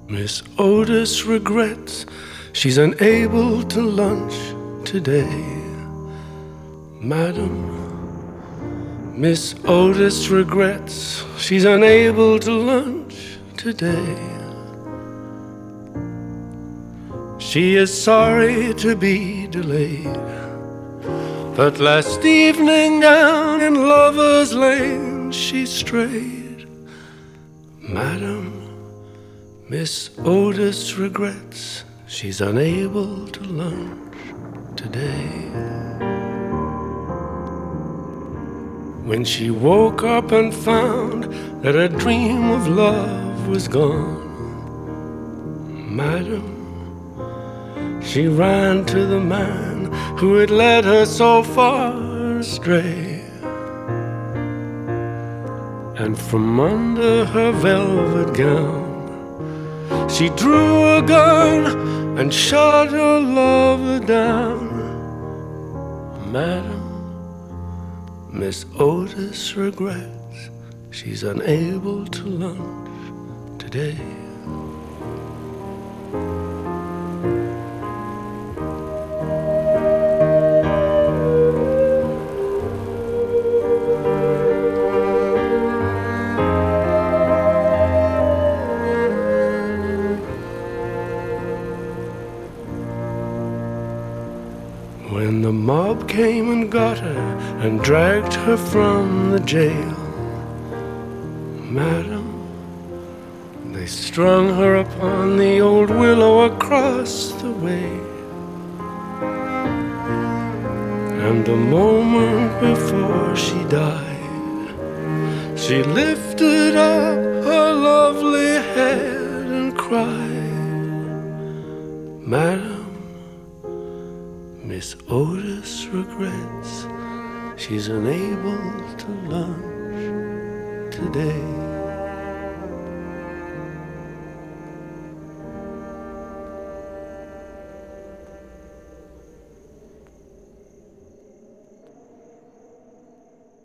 Miss Otis regrets she's unable to lunch today. Madam, Miss Otis regrets she's unable to lunch today. She is sorry to be delayed, but last evening down in Lover's Lane she strayed. Madam, Miss Otis regrets she's unable to lunch today. When she woke up and found that her dream of love was gone, Madam, she ran to the man who had led her so far astray. And from under her velvet gown she drew a gun and shot her lover down. Madam, Miss Otis regrets she's unable to lunch today. When the mob came and got her and dragged her from the jail, Madam, they strung her upon the old willow across the way. And the moment before she died, she lifted up her lovely head and cried. Madam, Miss Otis regrets she's unable to lunch today.